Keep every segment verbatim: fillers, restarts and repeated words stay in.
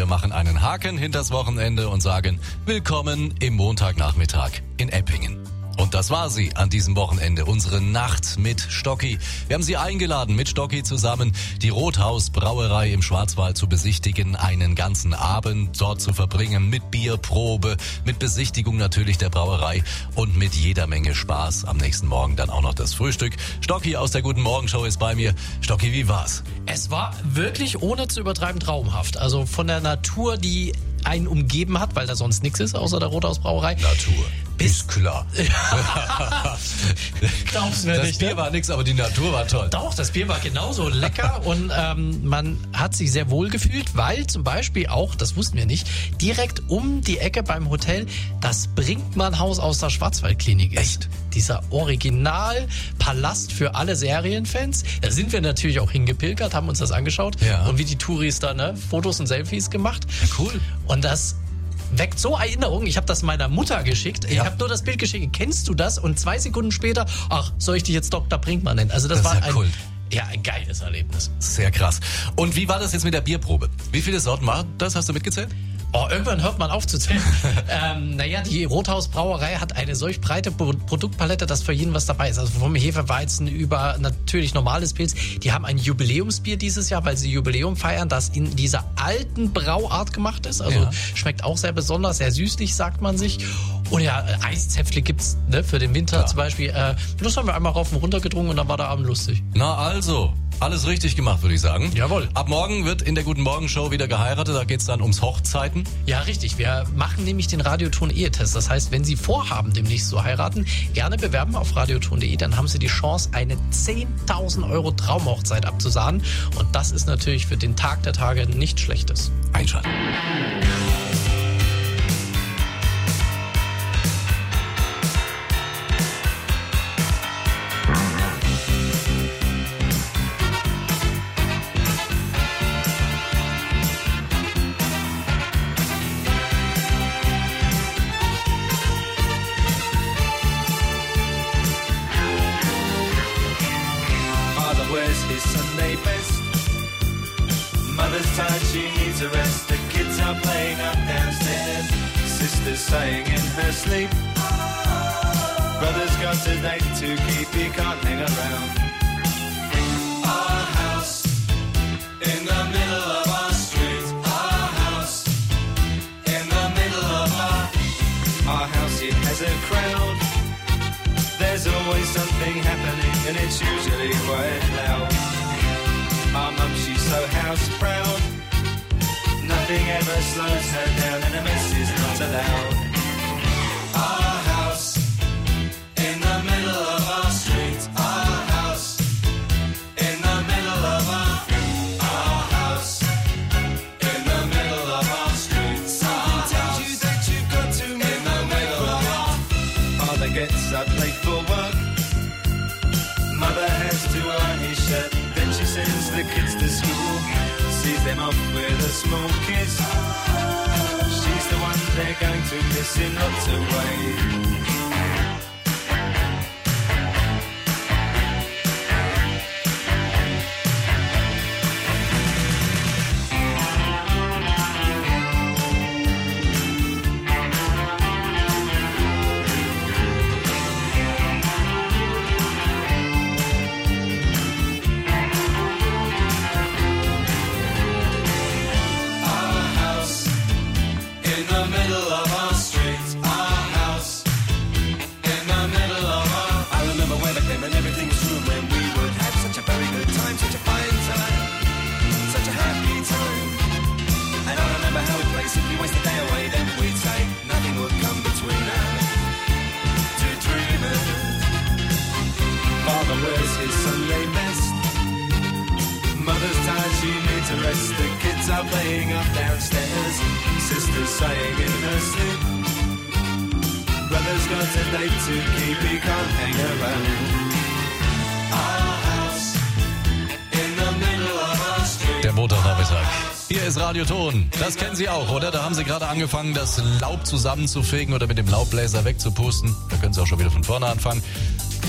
Wir machen einen Haken hinters Wochenende und sagen willkommen im Montagnachmittag in Eppingen. Und das war sie an diesem Wochenende, unsere Nacht mit Stocki. Wir haben sie eingeladen, mit Stocki zusammen die Rothaus Brauerei im Schwarzwald zu besichtigen, einen ganzen Abend dort zu verbringen, mit Bierprobe, mit Besichtigung natürlich der Brauerei und mit jeder Menge Spaß. Am nächsten Morgen dann auch noch das Frühstück. Stocki aus der Guten Morgen Show ist bei mir. Stocki, wie war's? Es war wirklich, ohne zu übertreiben, traumhaft. Also von der Natur, die einen umgeben hat, weil da sonst nichts ist, außer der Rothaus Brauerei. Natur. Bis ist klar. Glaubst mir das nicht, Bier ne? war nix, aber die Natur war toll. Doch, das Bier war genauso lecker und ähm, man hat sich sehr wohl gefühlt, weil zum Beispiel auch, das wussten wir nicht, direkt um die Ecke beim Hotel das Brinkmann-Haus aus der Schwarzwaldklinik ist. Echt? Dieser Originalpalast für alle Serienfans. Da sind wir natürlich auch hingepilgert, haben uns das angeschaut Ja. und wie die Touris da ne, Fotos und Selfies gemacht. Cool. Und das weckt so Erinnerungen. Ich habe das meiner Mutter geschickt. Ich Ja. habe nur das Bild geschickt. Kennst du das? Und zwei Sekunden später, ach, soll ich dich jetzt Doktor Brinkmann nennen? Also das, Das ist war ja ein, Kult. ja, ein geiles Erlebnis. Sehr krass. Und wie war das jetzt mit der Bierprobe? Wie viele Sorten war das? Hast du mitgezählt? Oh, irgendwann hört man auf zu zählen. ähm, naja, die Rothaus Brauerei hat eine solch breite Pro- Produktpalette, dass für jeden was dabei ist. Also vom Hefeweizen über natürlich normales Pilz. Die haben ein Jubiläumsbier dieses Jahr, weil sie Jubiläum feiern, das in dieser alten Brauart gemacht ist. Also Ja. schmeckt auch sehr besonders, sehr süßlich, sagt man sich. Und ja, Eiszäpfle gibt's ne, für den Winter Klar. zum Beispiel. Äh, das haben wir einmal rauf und runter gedrungen und dann war der Abend lustig. Na also, alles richtig gemacht, würde ich sagen. Jawohl. Ab morgen wird in der Guten Morgen Show wieder geheiratet. Da geht's dann ums Hochzeiten. Ja, richtig. Wir machen nämlich den Radioton-Ehetest. Das heißt, wenn Sie vorhaben, demnächst zu heiraten, gerne bewerben auf radioton punkt de. Dann haben Sie die Chance, eine zehntausend Euro Traumhochzeit abzusahnen. Und das ist natürlich für den Tag der Tage nichts Schlechtes. Einschalten. Father wears his Sunday best. Mother's tired, she needs a rest. The kids are playing up downstairs. Sister's sighing in her sleep. Brother's got a date to keep, he can't hang around. Our house in the middle of our street. Our house in the middle of our Our house, it has a crowd. There's always something happening and it's usually quite loud. Our mum, she's so house proud. Nothing ever slows her down and a mess is not allowed. Our house in the middle of our street. Our house in the middle of our Our house in the middle of our street. Something tells you that you've got to move in the middle of our Father gets up late for work. Mother has to iron his shirt. Then she sends the kids to school. Sees them off with a small kiss. She's the one they're going to miss in lots of ways. Our house in the middle of our street. Our house in the middle of our I remember when I came and everything was room when we would have such a very good time, such a fine time, such a happy time. And I remember how we'd play simply waste the day away. Then we'd say nothing would come between us. Two dreamers. Father wears his Sunday best. Mother's tired, she needs a rest. The kids are playing up downstairs. Sister's sighing in her sleep. Brother's got a date to keep, he can't hang around. Our house in the middle of our street. Der Montagnachmittag. Hier ist Radioton. Das kennen Sie auch, oder? Da haben Sie gerade angefangen, das Laub zusammenzufegen oder mit dem Laubbläser wegzupusten. Da können Sie auch schon wieder von vorne anfangen.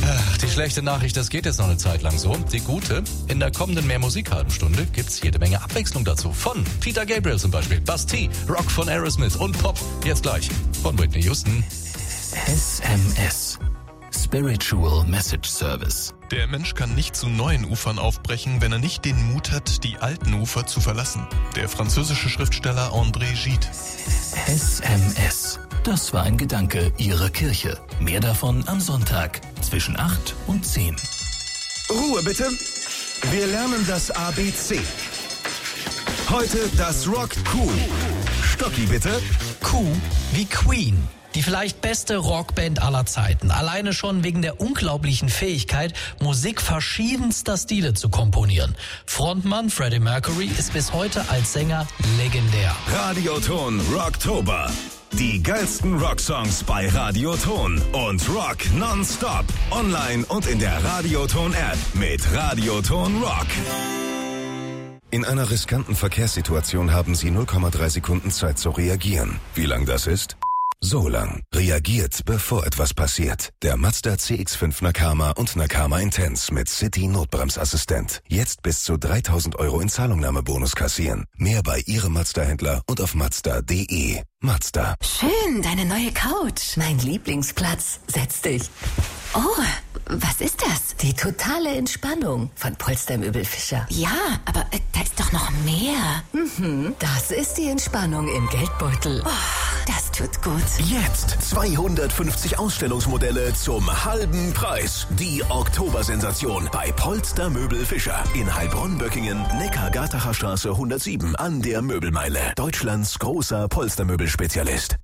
Ach, die schlechte Nachricht, das geht jetzt noch eine Zeit lang so. Die gute, in der kommenden Mehr Musik halben Stunde gibt's jede Menge Abwechslung dazu. Von Peter Gabriel zum Beispiel, Bastille, Rock von Aerosmith und Pop jetzt gleich von Whitney Houston. S M S. Spiritual Message Service. Der Mensch kann nicht zu neuen Ufern aufbrechen, wenn er nicht den Mut hat, die alten Ufer zu verlassen. Der französische Schriftsteller André Gide. S M S. Das war ein Gedanke Ihrer Kirche. Mehr davon am Sonntag zwischen acht und zehn. Ruhe bitte. Wir lernen das A B C. Heute das Rock Q. Stocki bitte. Q wie Queen. Die vielleicht beste Rockband aller Zeiten. Alleine schon wegen der unglaublichen Fähigkeit, Musik verschiedenster Stile zu komponieren. Frontmann Freddie Mercury ist bis heute als Sänger legendär. Radioton Rocktober. Die geilsten Rocksongs bei Radioton und Rock nonstop. Online und in der Radioton-App mit Radioton Rock. In einer riskanten Verkehrssituation haben Sie null Komma drei Sekunden Zeit zu reagieren. Wie lang das ist? So lang. Reagiert, bevor etwas passiert. Der Mazda C X fünf Nakama und Nakama Intense mit City Notbremsassistent. Jetzt bis zu dreitausend Euro in Zahlungnahmebonus kassieren. Mehr bei Ihrem Mazda-Händler und auf mazda punkt de. Mazda. Schön, deine neue Couch. Mein Lieblingsplatz. Setz dich. Oh, was ist das? Die totale Entspannung von Polstermöbel Fischer. Ja, aber äh, da ist doch noch mehr. Mhm, das ist die Entspannung im Geldbeutel. Oh, das tut gut. Jetzt zweihundertfünfzig Ausstellungsmodelle zum halben Preis. Die Oktobersensation bei Polstermöbel Fischer. In Heilbronn-Böckingen, Neckar-Gartacher Straße hundertsieben an der Möbelmeile. Deutschlands großer Polstermöbelspezialist.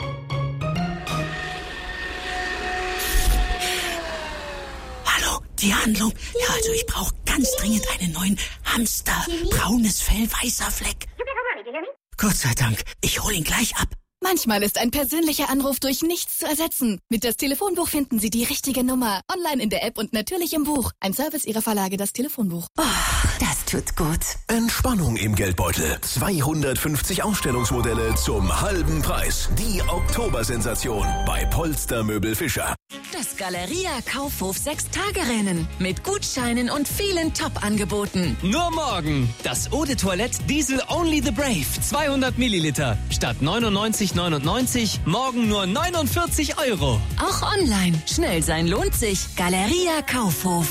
Die Handlung. Ja, also ich brauche ganz dringend einen neuen Hamster. Braunes Fell, weißer Fleck. Gott sei Dank, ich hol ihn gleich ab. Manchmal ist ein persönlicher Anruf durch nichts zu ersetzen. Mit das Telefonbuch finden Sie die richtige Nummer. Online in der App und natürlich im Buch. Ein Service Ihrer Verlage, das Telefonbuch. Oh, das tut gut. Entspannung im Geldbeutel. zweihundertfünfzig Ausstellungsmodelle zum halben Preis. Die Oktobersensation bei Polstermöbel Fischer. Das Galeria Kaufhof sechs-Tage-Rennen mit Gutscheinen und vielen Top-Angeboten. Nur morgen das Eau de Toilette Diesel Only the Brave zweihundert Milliliter statt neunundneunzig neunundneunzig, morgen nur neunundvierzig Euro. Auch online. Schnell sein lohnt sich. Galeria Kaufhof.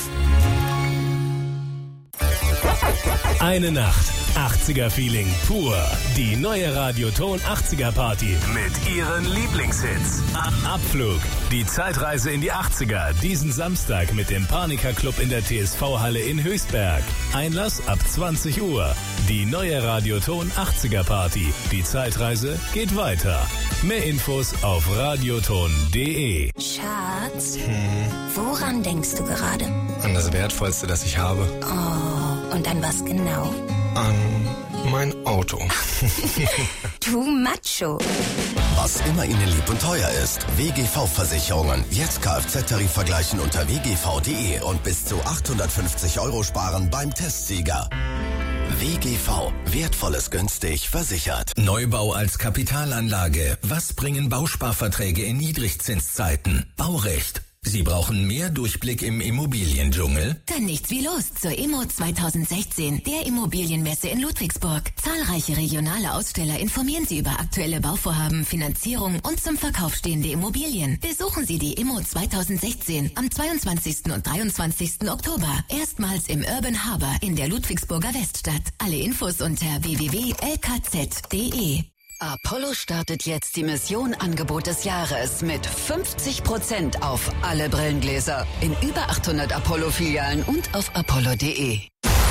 Eine Nacht. achtziger-Feeling pur. Die neue Radioton achtziger Party. Mit ihren Lieblingshits. Abflug. Die Zeitreise in die achtziger. Diesen Samstag mit dem Paniker Club in der T S V-Halle in Höchstberg. Einlass ab zwanzig Uhr. Die neue Radioton achtziger Party. Die Zeitreise geht weiter. Mehr Infos auf radioton punkt de. Schatz, hm. woran denkst du gerade? An das Wertvollste, das ich habe. Oh, und an was genau? An mein Auto. Du Macho. Was immer Ihnen lieb und teuer ist. W G V-Versicherungen. Jetzt Kfz-Tarif vergleichen unter w g v punkt de und bis zu achthundertfünfzig Euro sparen beim Testsieger. W G V. Wertvolles günstig versichert. Neubau als Kapitalanlage. Was bringen Bausparverträge in Niedrigzinszeiten? Baurecht. Sie brauchen mehr Durchblick im Immobiliendschungel? Dann nichts wie los zur Immo zweitausendsechzehn, der Immobilienmesse in Ludwigsburg. Zahlreiche regionale Aussteller informieren Sie über aktuelle Bauvorhaben, Finanzierung und zum Verkauf stehende Immobilien. Besuchen Sie die Immo zweitausendsechzehn am zweiundzwanzigsten und dreiundzwanzigsten Oktober. Erstmals im Urban Harbor in der Ludwigsburger Weststadt. Alle Infos unter w w w punkt l k z punkt de. Apollo startet jetzt die Mission-Angebot des Jahres mit fünfzig Prozent auf alle Brillengläser in über achthundert Apollo-Filialen und auf apollo punkt de.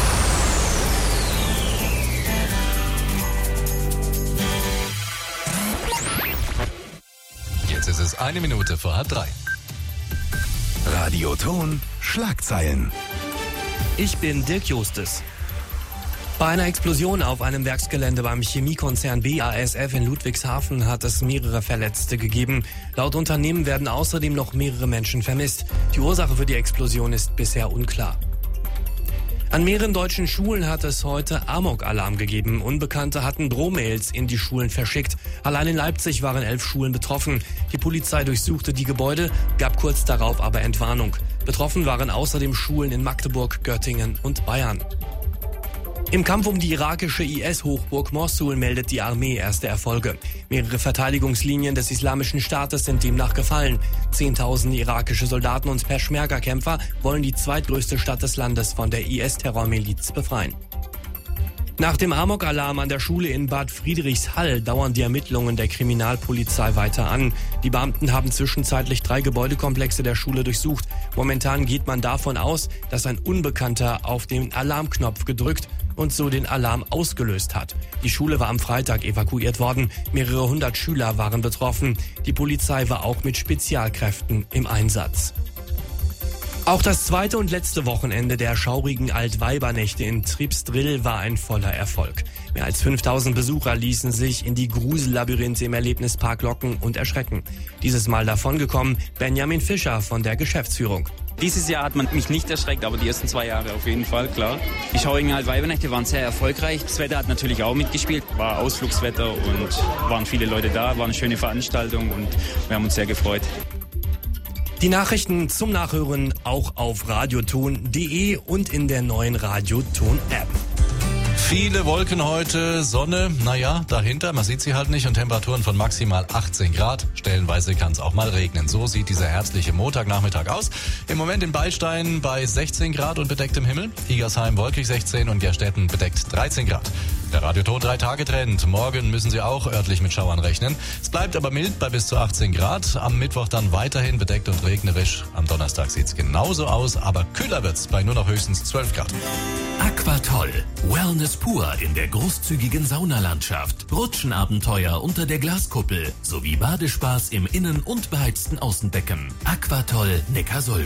Jetzt ist es eine Minute vor halb drei. Radioton Schlagzeilen. Ich bin Dirk Justus. Bei einer Explosion auf einem Werksgelände beim Chemiekonzern B A S F in Ludwigshafen hat es mehrere Verletzte gegeben. Laut Unternehmen werden außerdem noch mehrere Menschen vermisst. Die Ursache für die Explosion ist bisher unklar. An mehreren deutschen Schulen hat es heute Amok-Alarm gegeben. Unbekannte hatten Drohmails in die Schulen verschickt. Allein in Leipzig waren elf Schulen betroffen. Die Polizei durchsuchte die Gebäude, gab kurz darauf aber Entwarnung. Betroffen waren außerdem Schulen in Magdeburg, Göttingen und Bayern. Im Kampf um die irakische I S-Hochburg Mosul meldet die Armee erste Erfolge. Mehrere Verteidigungslinien des Islamischen Staates sind demnach gefallen. Zehntausend irakische Soldaten und Peschmerga-Kämpfer wollen die zweitgrößte Stadt des Landes von der I S-Terrormiliz befreien. Nach dem Amok-Alarm an der Schule in Bad Friedrichshall dauern die Ermittlungen der Kriminalpolizei weiter an. Die Beamten haben zwischenzeitlich drei Gebäudekomplexe der Schule durchsucht. Momentan geht man davon aus, dass ein Unbekannter auf den Alarmknopf gedrückt und so den Alarm ausgelöst hat. Die Schule war am Freitag evakuiert worden. Mehrere hundert Schüler waren betroffen. Die Polizei war auch mit Spezialkräften im Einsatz. Auch das zweite und letzte Wochenende der schaurigen Altweibernächte in Tripsdrill war ein voller Erfolg. Mehr als fünftausend Besucher ließen sich in die Grusellabyrinthe im Erlebnispark locken und erschrecken. Dieses Mal davongekommen Benjamin Fischer von der Geschäftsführung. Dieses Jahr hat man mich nicht erschreckt, aber die ersten zwei Jahre auf jeden Fall, klar. Die schaurigen Altweibernächte waren sehr erfolgreich. Das Wetter hat natürlich auch mitgespielt, war Ausflugswetter und waren viele Leute da, war eine schöne Veranstaltung und wir haben uns sehr gefreut. Die Nachrichten zum Nachhören auch auf radioton punkt de und in der neuen Radioton-App. Viele Wolken heute, Sonne, naja, dahinter, man sieht sie halt nicht und Temperaturen von maximal achtzehn Grad. Stellenweise kann es auch mal regnen. So sieht dieser herbstliche Montagnachmittag aus. Im Moment in Beilstein bei sechzehn Grad und bedecktem Himmel. Igersheim wolkig sechzehn und Gerstetten bedeckt dreizehn Grad. Der Radioton drei Tage Trend. Morgen müssen Sie auch örtlich mit Schauern rechnen. Es bleibt aber mild bei bis zu achtzehn Grad. Am Mittwoch dann weiterhin bedeckt und regnerisch. Am Donnerstag sieht's genauso aus, aber kühler wird's bei nur noch höchstens zwölf Grad. Aquatoll. Wellness pur in der großzügigen Saunalandschaft. Rutschenabenteuer unter der Glaskuppel sowie Badespaß im Innen- und beheizten Außenbecken. Aquatoll Neckarsulm.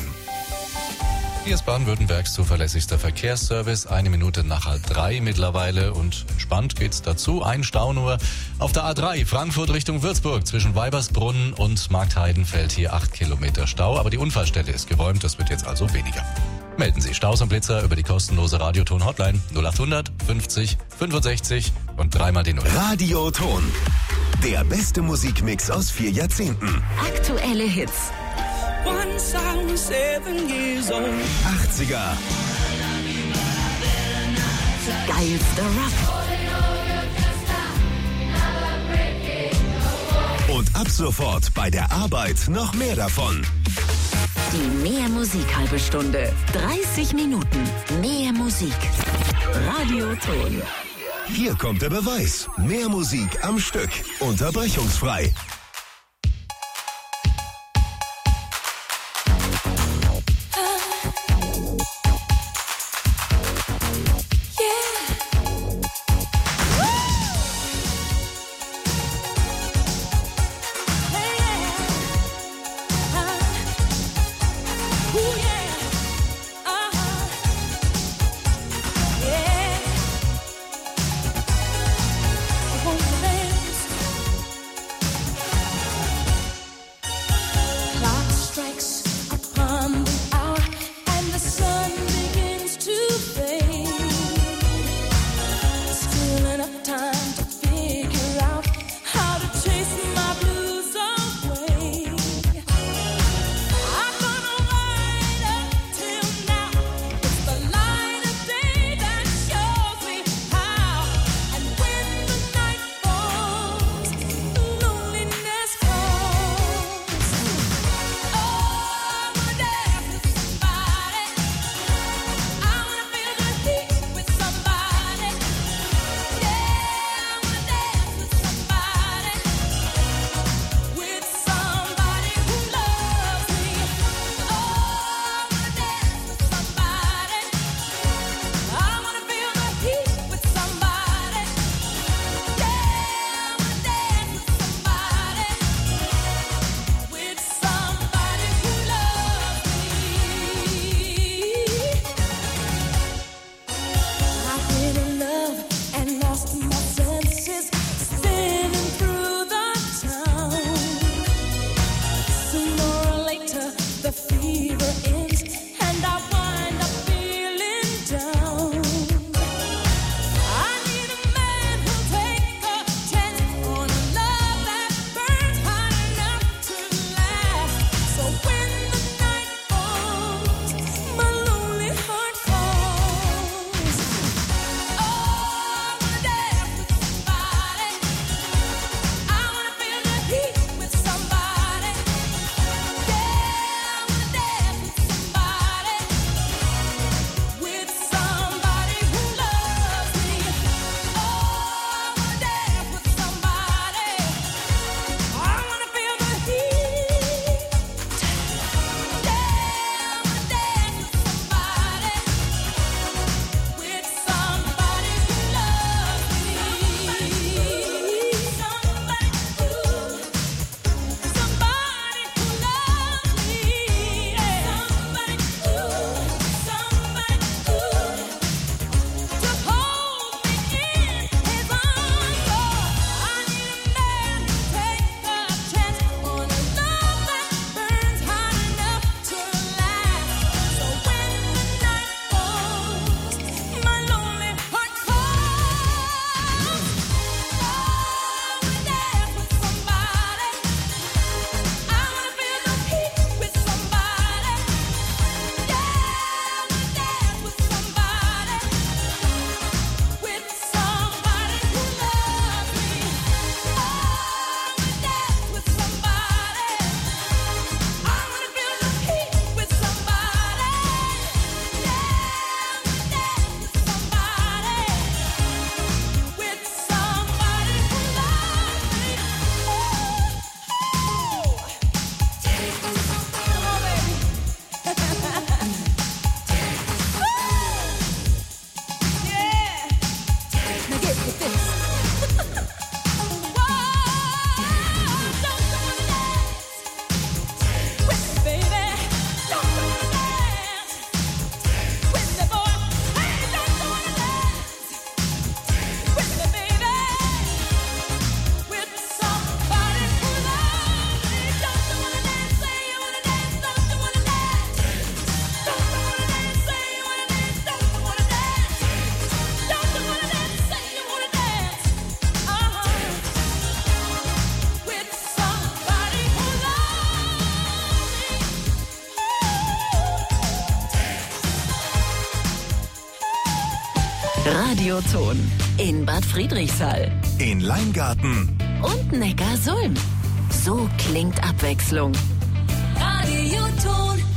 Hier ist Baden-Württembergs zuverlässigster Verkehrsservice. Eine Minute nach halb drei mittlerweile und entspannt geht's dazu. Ein Stau nur auf der A drei Frankfurt Richtung Würzburg. Zwischen Weibersbrunn und Marktheiden fällt hier acht Kilometer Stau. Aber die Unfallstelle ist geräumt, das wird jetzt also weniger. Melden Sie Staus und Blitzer über die kostenlose Radioton-Hotline null achthundert fünfzig fünfundsechzig und dreimal die Null. Radioton. Der beste Musikmix aus vier Jahrzehnten. Aktuelle Hits. Once I was seven years old. achtziger. Geilste Rock. Und ab sofort bei der Arbeit noch mehr davon. Die Mehr Musik halbe Stunde. dreißig Minuten. Mehr Musik. Radioton. Hier kommt der Beweis. Mehr Musik am Stück. Unterbrechungsfrei. Radioton. In Bad Friedrichshall. In Leingarten. Und Neckarsulm. So klingt Abwechslung. Radioton.